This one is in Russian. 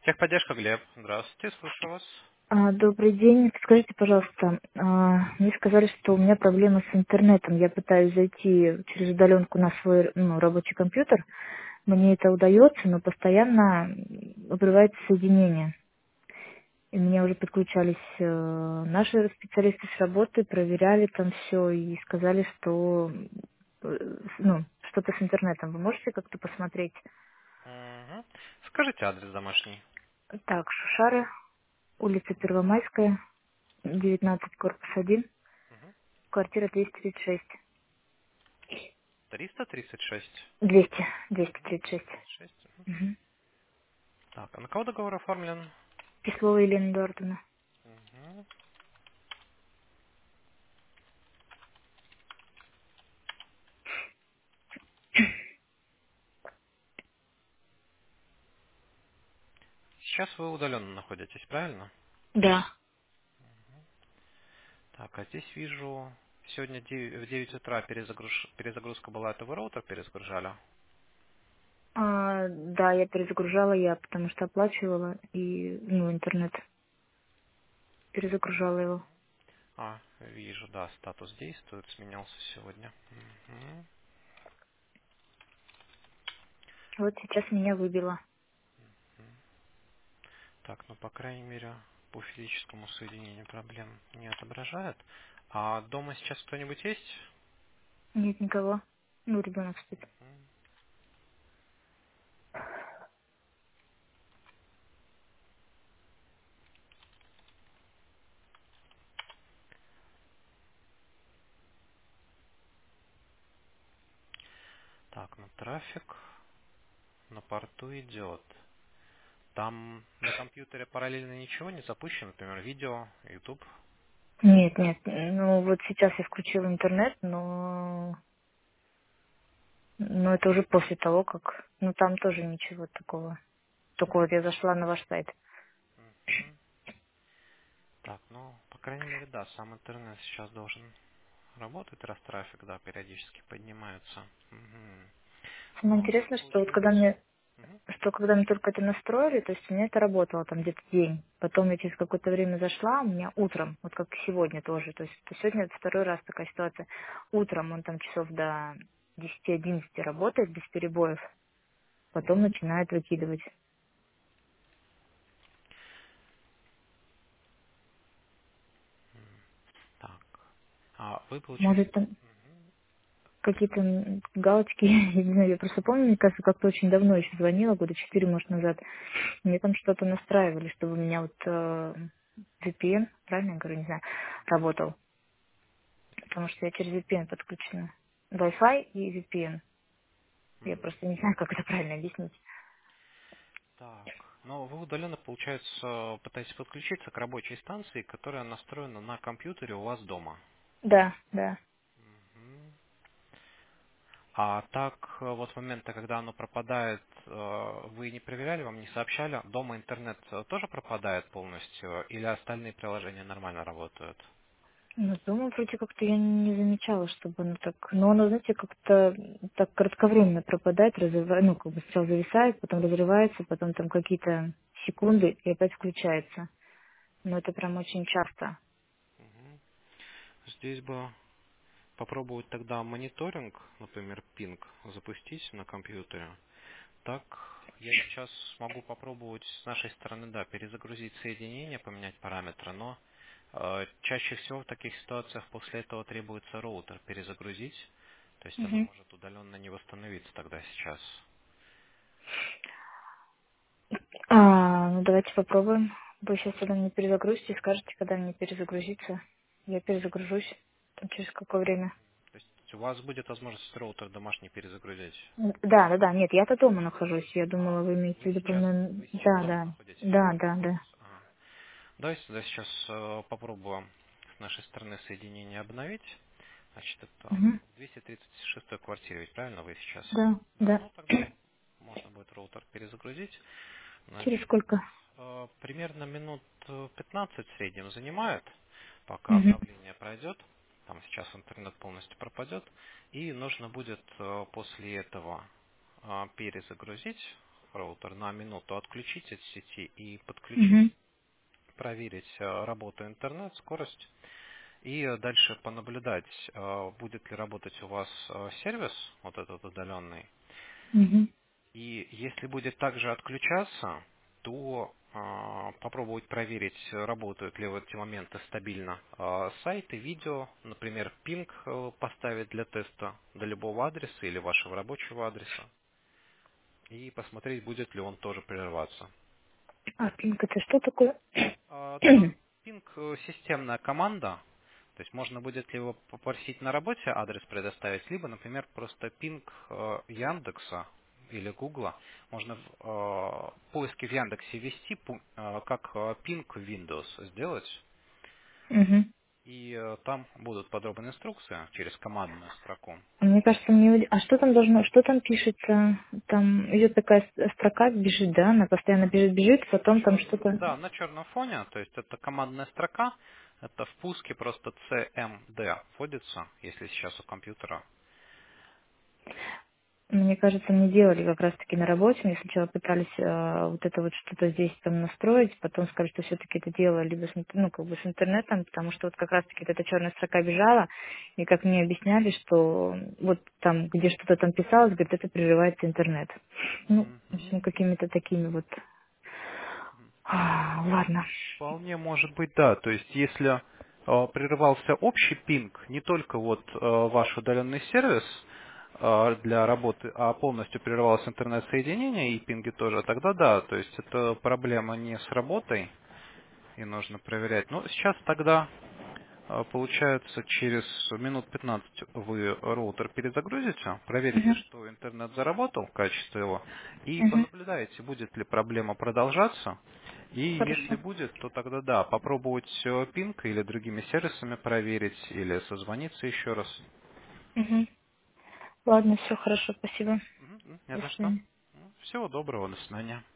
Техподдержка, Глеб. Здравствуйте, слушаю вас. Добрый день. Скажите, пожалуйста, мне сказали, что у меня проблемы с интернетом. Я пытаюсь зайти через удаленку на свой рабочий компьютер. Мне это удается, но постоянно обрывается соединение. И мне уже подключались наши специалисты с работы, проверяли там все и сказали, что что-то с интернетом. Вы можете как-то посмотреть? Мгм. Скажите адрес домашний. Так, Шушары, улица Первомайская, 19, корпус 1. Мгм. Квартира 236. 336. 236. 236. Мгм. Угу. Так, а на кого договор оформлен? Кислова Елена Эдуардовна. Мгм. Сейчас вы удаленно находитесь, правильно? Да. Так, а здесь вижу, сегодня в 9 утра перезагрузка была, это вы роутер перезагружали? Да, я перезагружала, я потому что оплачивала, и, интернет перезагружала его. А, вижу, да, статус действует, сменялся сегодня. Мгм. Вот сейчас меня выбило. Так, ну, по крайней мере, по физическому соединению проблем не отображает. А дома сейчас кто-нибудь есть? Нет никого. Ну, ребенок спит. Мгм. Так, ну, трафик на порту идет. Там на компьютере параллельно ничего не запущено, например, видео, YouTube. Нет, нет. Ну, вот сейчас я включила интернет, но это уже после того, как... Ну, там тоже ничего такого. Только вот я зашла на ваш сайт. Мгм. Так, ну, по крайней мере, да, сам интернет сейчас должен работать, раз трафик, да, периодически поднимается. Мгм. Самое Ну, интересное, что вот когда получается... мне Мгм. что когда мы только это настроили, то есть у меня это работало там где-то день. Потом я через какое-то время зашла, у меня утром, вот как сегодня тоже, то есть сегодня это второй раз такая ситуация. Утром он там часов до 10-11 работает без перебоев, потом начинает выкидывать. Так, а вы, получается... Может там какие-то галочки, я не знаю, я просто помню, мне кажется, как-то очень давно еще звонила, года 4, может, назад. Мне там что-то настраивали, чтобы у меня вот VPN, правильно я говорю, не знаю, работал. Потому что я через VPN подключена. Wi-Fi и VPN. Я Мгм. просто не знаю, как это правильно объяснить. Так, ну вы удаленно, получается, пытаетесь подключиться к рабочей станции, которая настроена на компьютере у вас дома. Да, да. Мгм. А так, вот с момента, когда оно пропадает, вы не проверяли, вам не сообщали, дома интернет тоже пропадает полностью, или остальные приложения нормально работают? Ну, дома вроде как-то я не замечала, чтобы оно так... Но оно, знаете, как-то так кратковременно пропадает, ну, как бы сначала зависает, потом разрывается, потом там какие-то секунды и опять включается. Но это прям очень часто. Мгм. Здесь бы попробовать тогда мониторинг, например, пинг, запустить на компьютере. Так, я сейчас могу попробовать с нашей стороны, да, перезагрузить соединение, поменять параметры, но чаще всего в таких ситуациях после этого требуется роутер перезагрузить, то есть оно Мгм. может удаленно не восстановиться тогда сейчас. Ну, давайте попробуем. Вы сейчас тогда мне перезагрузите, скажете, когда мне перезагрузиться. Я перезагружусь. Там через какое время. То есть у вас будет возможность роутер домашний перезагрузить. Да, да, да. Нет, я-то дома нахожусь. Я А, думала, вы имеете в вы виду, сейчас, по-моему... вы сейчас Да, дома да. находитесь, Да, да? да, да. Ага. Давайте тогда сейчас попробуем с нашей стороны соединение обновить. Значит, это Мгм. в 236 квартире, ведь правильно вы сейчас? Да, Да, да. ну тогда можно будет роутер перезагрузить. Через Значит, сколько? примерно минут 15 в среднем занимает, пока Мгм. обновление пройдет. Там сейчас интернет полностью пропадет. И нужно будет после этого перезагрузить роутер на минуту отключить от сети и подключить, Угу. проверить работу интернет, скорость, и дальше понаблюдать, будет ли работать у вас сервис, вот этот удаленный. Угу. И если будет также отключаться, то попробовать проверить, работают ли в эти моменты стабильно сайты, видео, например, пинг поставить для теста до любого адреса или вашего рабочего адреса, и посмотреть, будет ли он тоже прерываться. А пинг это что такое? Пинг системная команда, то есть можно будет либо попросить на работе адрес предоставить, либо, например, просто пинг Яндекса или Гугла можно в поиске в Яндексе ввести, как пинг Windows сделать, Угу. и там будут подробные инструкции через командную строку. Мне кажется, а что там должно, что там пишется? Там идет такая строка, бежит, да? Она постоянно бежит, потом там что-то. Да, на черном фоне, то есть это командная строка, это в пуске просто CMD вводится, если сейчас у компьютера. Мне кажется, мне делали как раз-таки на работе. Мне сначала пытались вот это вот что-то здесь там настроить, потом сказали, что все-таки это дело либо ну, как бы с интернетом, потому что вот как раз-таки вот эта черная строка бежала, и как мне объясняли, что вот там, где что-то там писалось, говорит, это прерывается интернет. Ну, в Мгм. общем, какими-то такими вот. Ладно. Вполне может быть, да. То есть, если прерывался общий пинг, не только вот ваш удаленный сервис для работы, а полностью прерывалось интернет-соединение и пинги тоже, тогда да. То есть, это проблема не с работой, и нужно проверять. Но сейчас тогда, получается, через минут 15 вы роутер перезагрузите, проверите, Мгм. что интернет заработал, качество его, и Мгм. понаблюдаете, будет ли проблема продолжаться. И если Хорошо. будет, то тогда да, попробовать пинг или другими сервисами проверить, или созвониться еще раз. Мгм. Ладно, все хорошо, спасибо. Мгм, не До за что. свидания. Всего доброго, до свидания.